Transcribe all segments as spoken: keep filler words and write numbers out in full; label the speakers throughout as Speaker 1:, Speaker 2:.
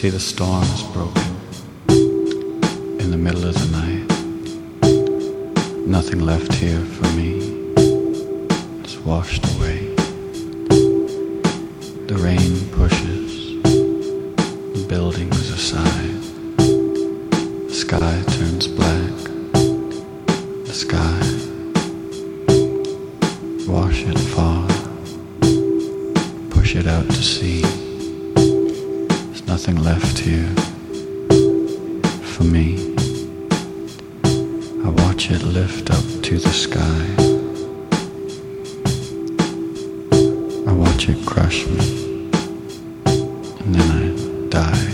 Speaker 1: see the storm is broken in the middle of the night. Nothing left here for me. It's washed away. The rain pushes the buildings aside. The sky turns black. The sky. Wash it far. Push it out to sea. There's nothing left here for me. I watch it lift up to the sky. I watch it crush me, and then I die.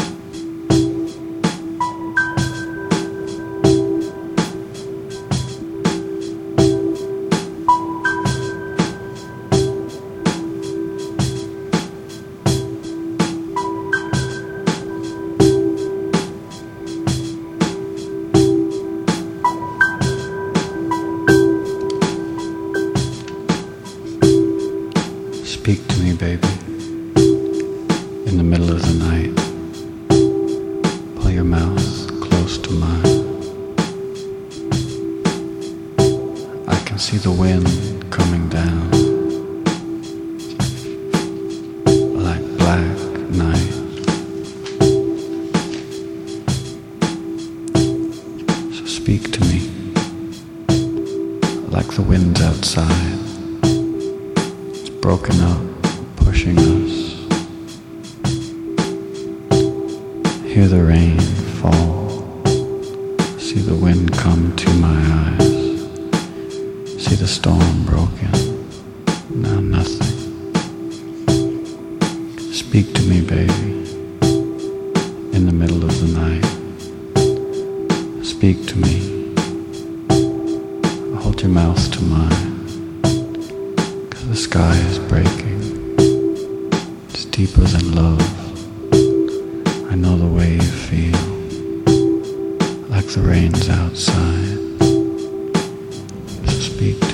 Speaker 1: Speak to me, baby, in the middle of the night. Pull your mouth close to mine. I can see the wind coming down like black night. So speak to me like the wind's outside. Broken up, pushing us. Hear the rain fall. See the wind come to my eyes. See the storm broken. Now nothing. Speak to me, baby, in the middle of the night. Speak to me. Hold your mouth to mine. The sky is breaking. It's deeper than love. I know the way you feel, like the rain's outside. So speak to